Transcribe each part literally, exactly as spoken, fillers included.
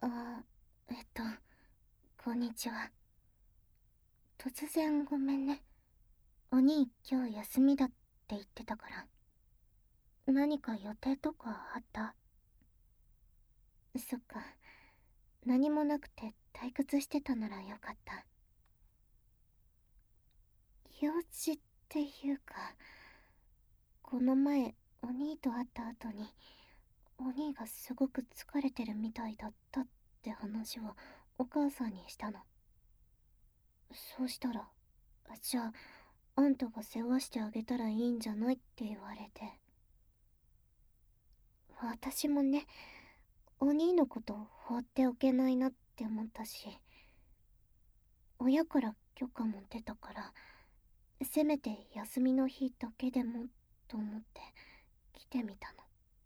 あ、えっと、こんにちは。突然ごめんね。お兄今日休みだって言ってたから。何か予定とかあった？そっか。何もなくて退屈してたならよかった。用事っていうか、この前お兄と会った後に、お兄がすごく疲れてるみたいだったって話をお母さんにしたの。そうしたら、じゃああんたが世話してあげたらいいんじゃないって言われて。私もね、お兄のこと放っておけないなって思ったし、親から許可も出たから、せめて休みの日だけでもと思って来てみた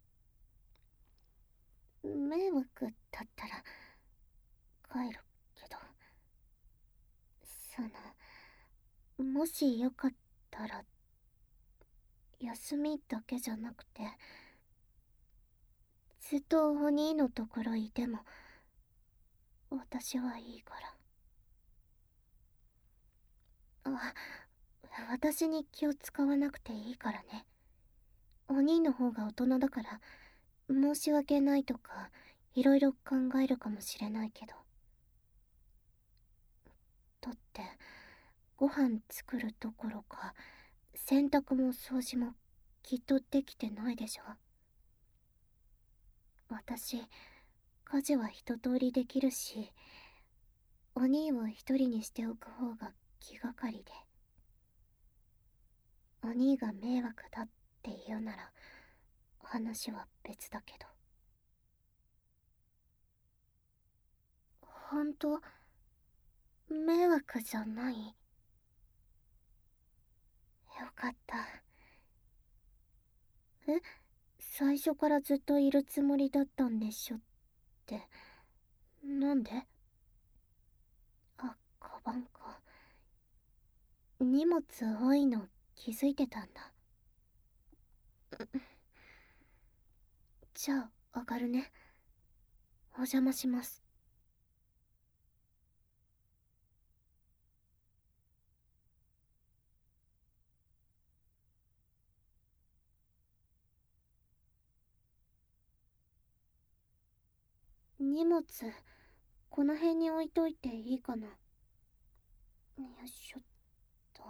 の。迷惑だったら帰るけど、その、もしよかったら、休みだけじゃなくて、ずっとお兄のところいても私はいいから。あ、私に気を使わなくていいからね。お兄の方が大人だから申し訳ないとかいろいろ考えるかもしれないけど、だってご飯作るどころか洗濯も掃除もきっとできてないでしょ。私家事は一通りできるし、お兄を一人にしておく方が気がかりで。お兄が迷惑だって言うなら話は別だけど。ほんと迷惑じゃない？よかった。え、最初からずっといるつもりだったんでしょって、なんで？あ、カバンか。荷物多いの気づいてたんだ。じゃあ上がるね。お邪魔します。荷物この辺に置いといていいかな？よいしょっと。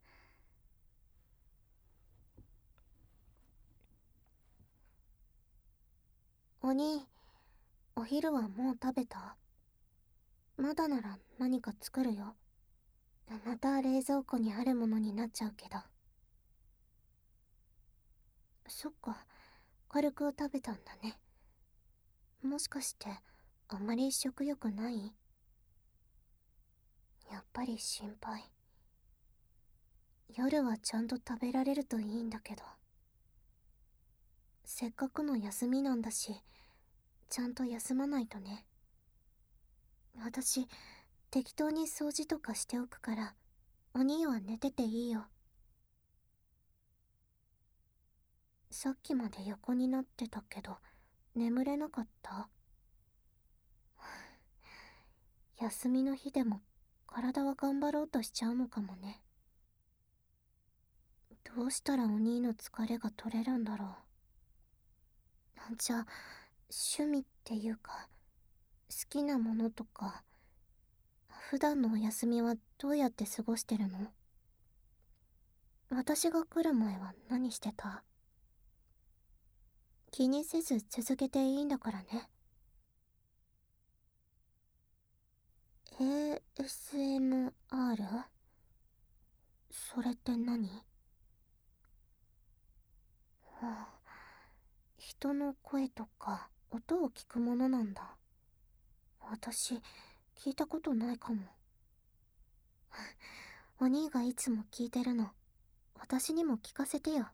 お兄、お昼はもう食べた？まだなら何か作るよ。また冷蔵庫にあるものになっちゃうけど。そっか、軽く食べたんだね。もしかしてあんまり食欲ない？やっぱり心配。夜はちゃんと食べられるといいんだけど。せっかくの休みなんだし、ちゃんと休まないとね。私適当に掃除とかしておくから、お兄は寝てていいよ。さっきまで横になってたけど眠れなかった？休みの日でも体は頑張ろうとしちゃうのかもね。どうしたらお兄の疲れが取れるんだろう。じゃあ趣味っていうか好きなものとか、普段のお休みはどうやって過ごしてるの？私が来る前は何してた？気にせず続けていいんだからね。 エーエスエムアール？ それって何？はあ、人の声とか音を聞くものなんだ。私聞いたことないかも。お兄がいつも聞いてるの、私にも聞かせてよ。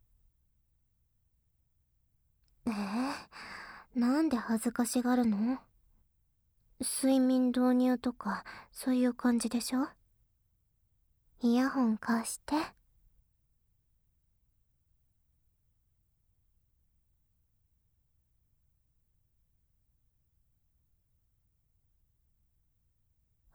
えー、なんで恥ずかしがるの？睡眠導入とかそういう感じでしょ？イヤホン貸して。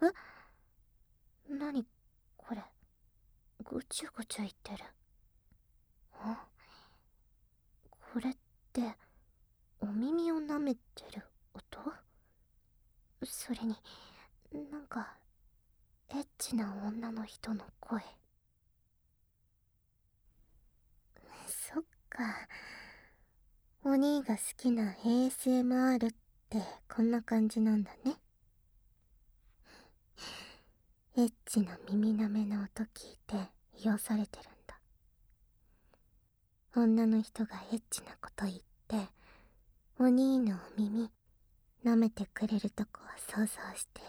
え、なにこれ、ぐちゅぐちゅ言ってる。ん？これってお耳を舐めてる音？それになんかエッチな女の人の声。そっか、お兄が好きな エーエスエムアール ってこんな感じなんだね。エッチな耳舐めの音聞いて癒されてるんだ。女の人がエッチなこと言ってお兄のお耳舐めてくれるとこを想像して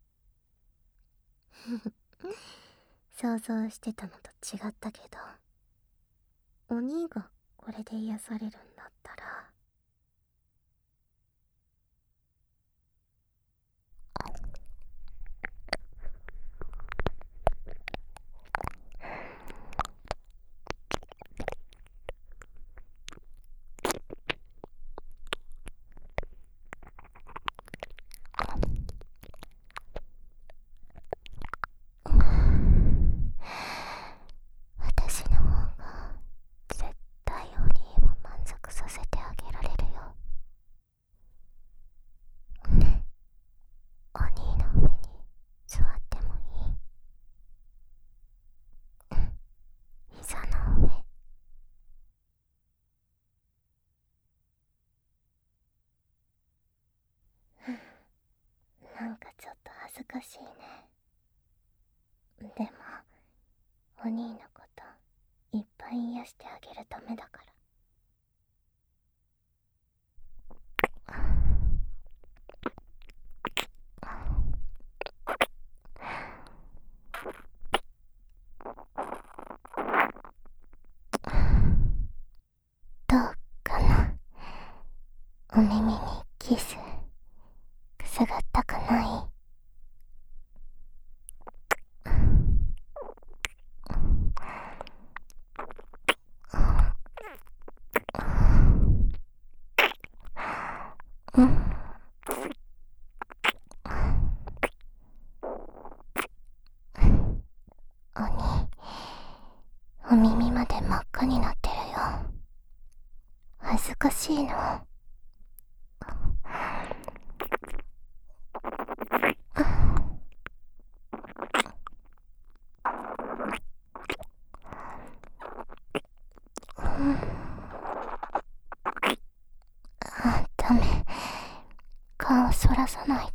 想像してたのと違ったけど、お兄がこれで癒されるんだったら、私の方が絶対お兄を満足させてあげられるよ。ね、お兄の上に座ってもいい？うん、膝の上。なんかちょっと恥ずかしいね。でもお兄のこといっぱい癒してあげるためだから。どうかな、お耳にキスくすぐったくない？うん、お兄、お耳まで真っ赤になってるよ。恥ずかしいの？うん、あ、ダメ、顔そらさないで。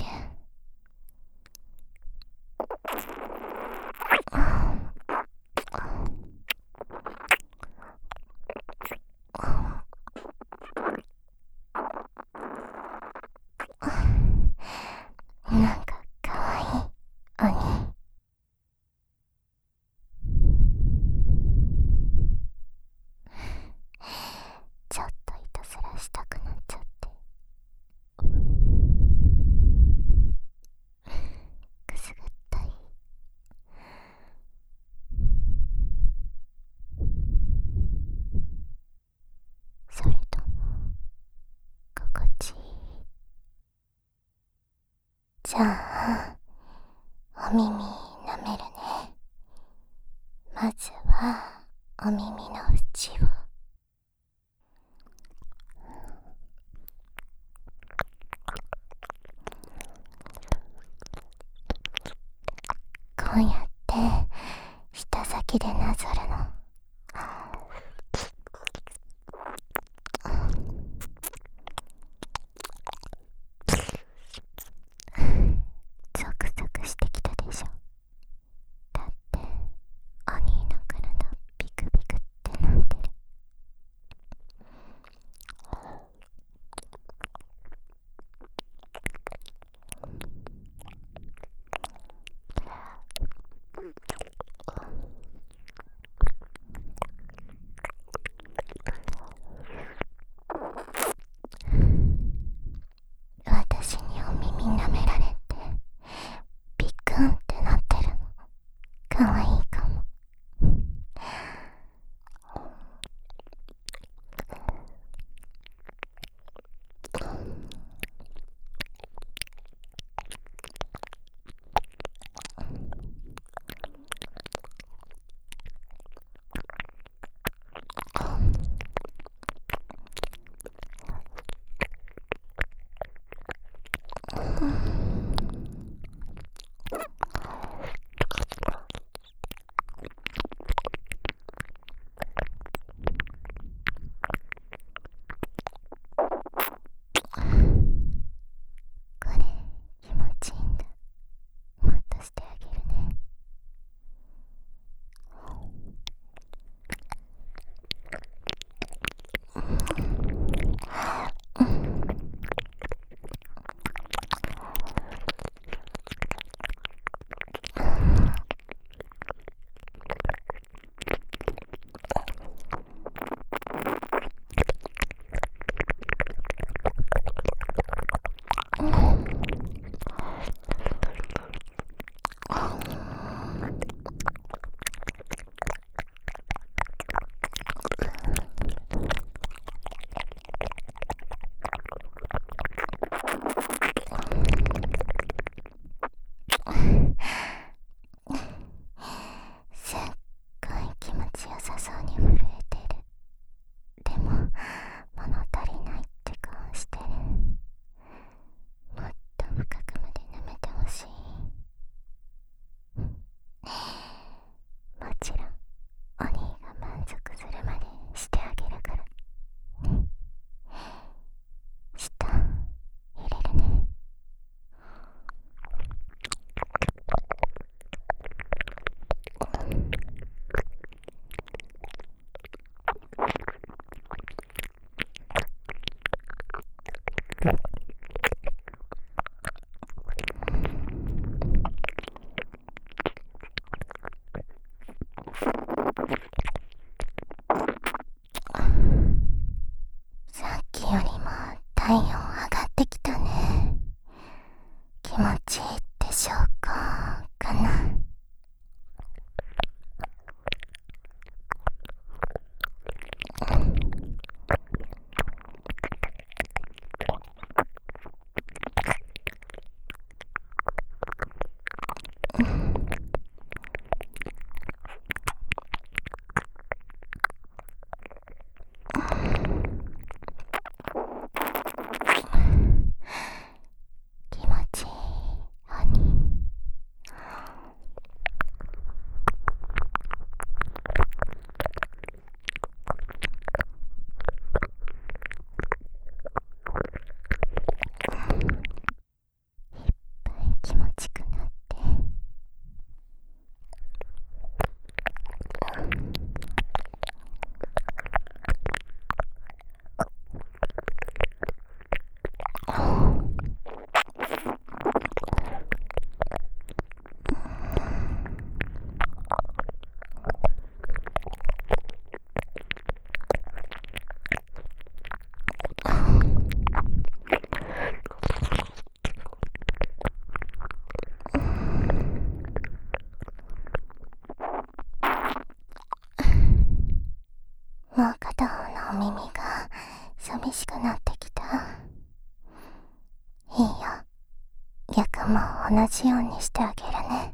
なんかかわいい、お兄。ちょっといたずらしたくなっちゃって。くすぐったい？それとも心地いい？じゃあお耳舐めるね。まずはお耳の縁を。こうやって舌先でなぞるの。ゾクゾクしてきたでしょ。だってお兄の体ビクビクってなってる。 体温上がってきたね。気持ちいいって証拠かな。気持ちいい、ハニー。気持ちくなって、もう片方のお耳が寂しくなってきた。いいよ、逆も同じようにしてあげるね。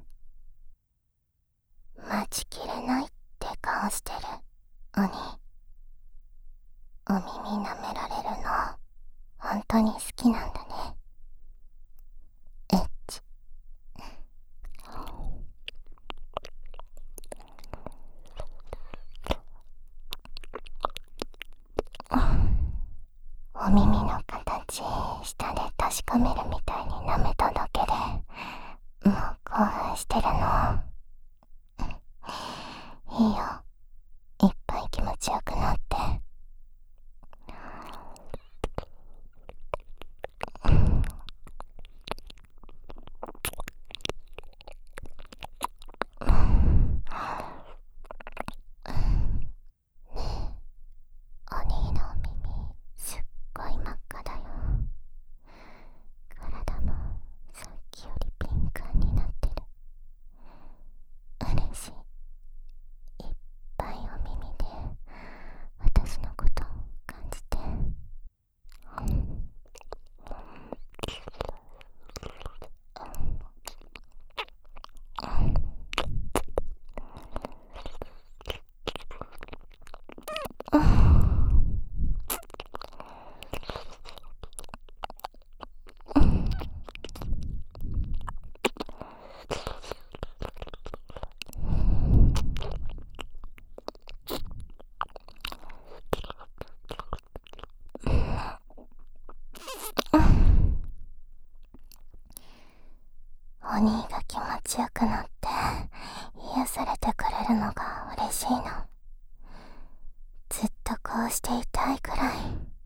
待ちきれないって顔してる鬼。お耳舐められるの本当に好きなんだね。エッチ。お耳の形下で確かめるみたいに舐めただけでもう興奮してるの。いいよ、いっぱい気持ちよくなって。お兄のお耳すっごい真っ赤だよ。体もさっきよりピンクになってる。嬉しい。いっぱいお耳で私のこと感じて。お兄が気持ちよくなって癒されてくれるのが嬉しいの。ずっとこうしていたいくらい。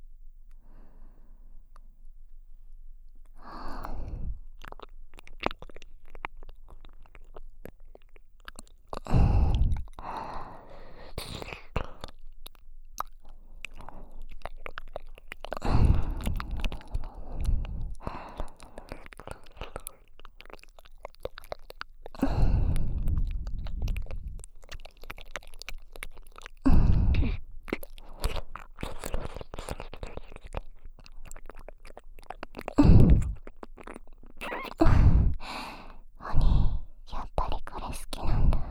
お兄、やっぱりこれ好きなんだ。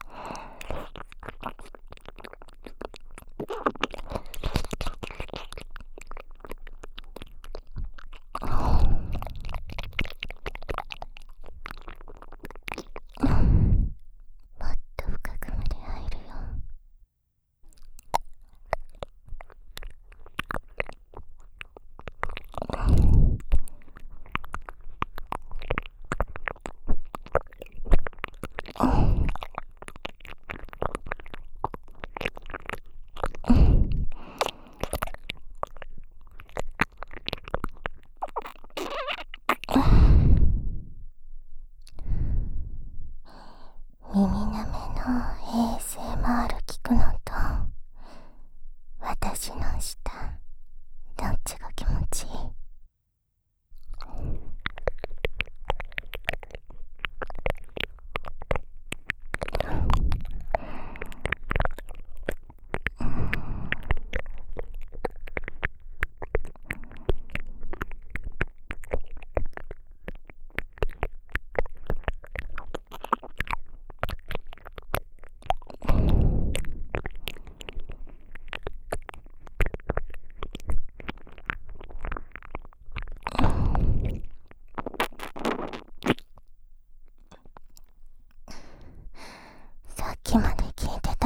もっと深くまで入るよ。耳なめの エーエスエムアール 聞くのと私の舌どっちが気持ちいい？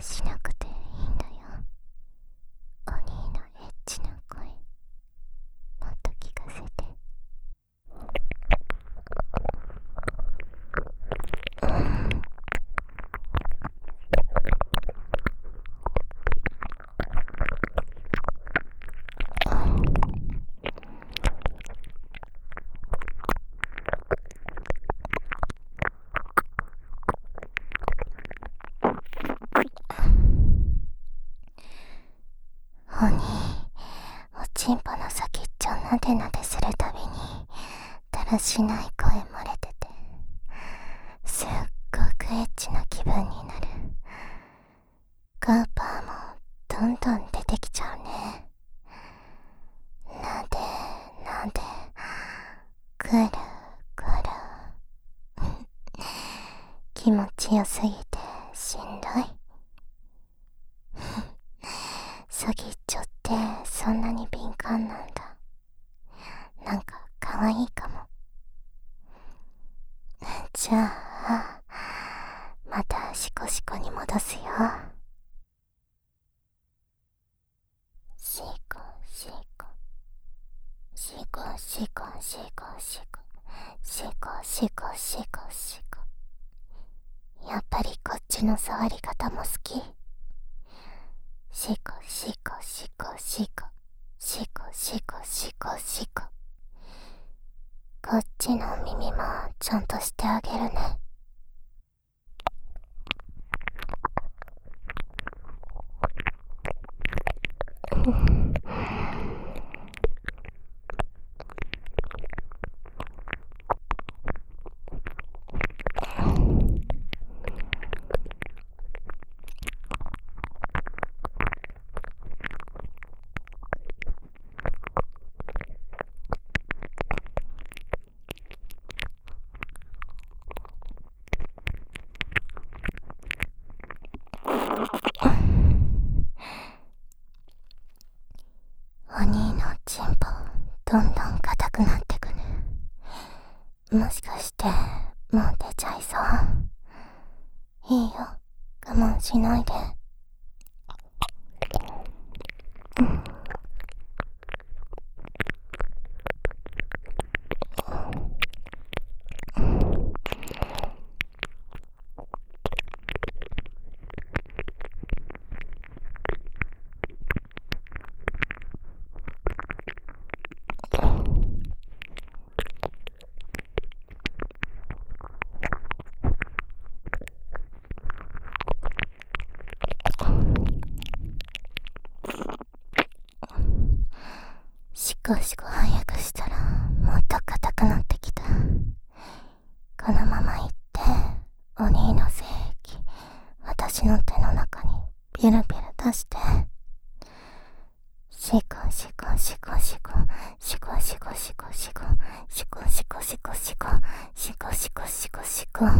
しなくていいんだよ。お兄のエッチな声、もっと聞かせて。お兄、おちんぽの先っちょなでなでするたびにだらしない声漏れてて、すっごくエッチな気分になる。ガーパーもどんどん出てきちゃうね。なでなで、くるくる気持ちよすぎてしんどい。先っちょってそんなに敏感なんだ。なんかかわいいかも。じゃあまたシコシコに戻すよ。シコシコシコシコシコシコシコシコシコシコ。やっぱりこっちの触り方も好き。シコシコシコシコシコシコシコシコ。こっちの耳もちゃんとしてあげるね。お兄のチンポどんどん硬くなってくね。もしかしてもう出ちゃいそう？いいよ、我慢しないで。シコシコ早くしたらもっと硬くなってきた。このままいってお兄の精液私の手の中にビュルビュル出して。シコシコシコシコシコシコシコシコシコシコシコシコシコシコシコシコ。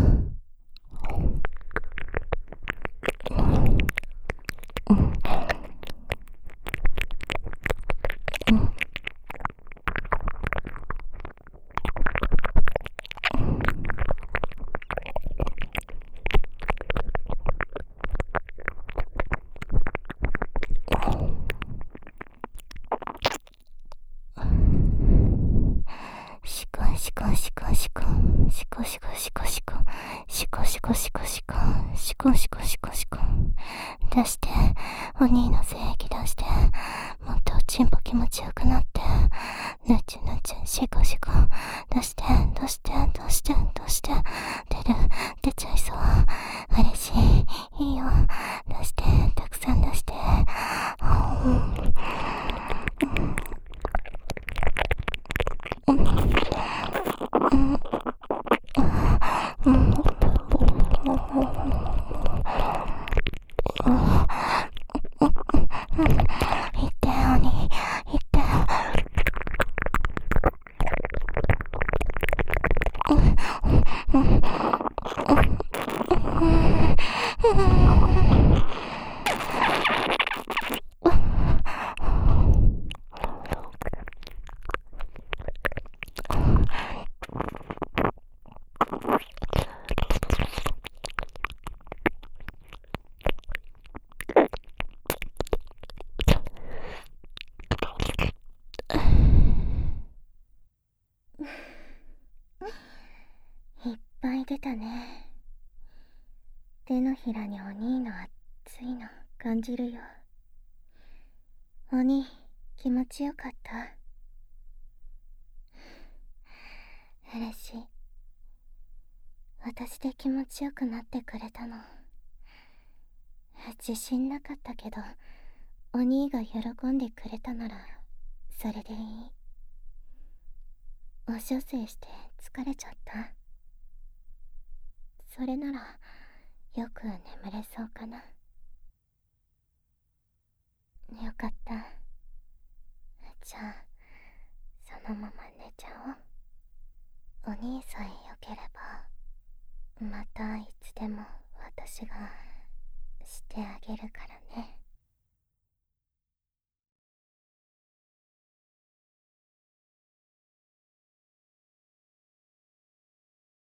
シコシコシコシコシコシコシコシコシコシコシコシコシコシコシコシコ出して。お兄の精液出して。もっとおちんぽ気持ちよくなって。ぬちゅぬちゅシコシコ出して出して出して出して。出る出ちゃいそう。嬉しい。いいよ、出してたくさん出して。言っておに言って。うんうんうんうん熱いの感じるよ。鬼、気持ちよかった？嬉しい。私で気持ちよくなってくれたの。自信なかったけど、お兄が喜んでくれたならそれでいい。お小生して疲れちゃった？それならよく眠れそうかな。よかった。じゃあそのまま寝ちゃおう。お兄さえよければまたいつでも私がしてあげるからね。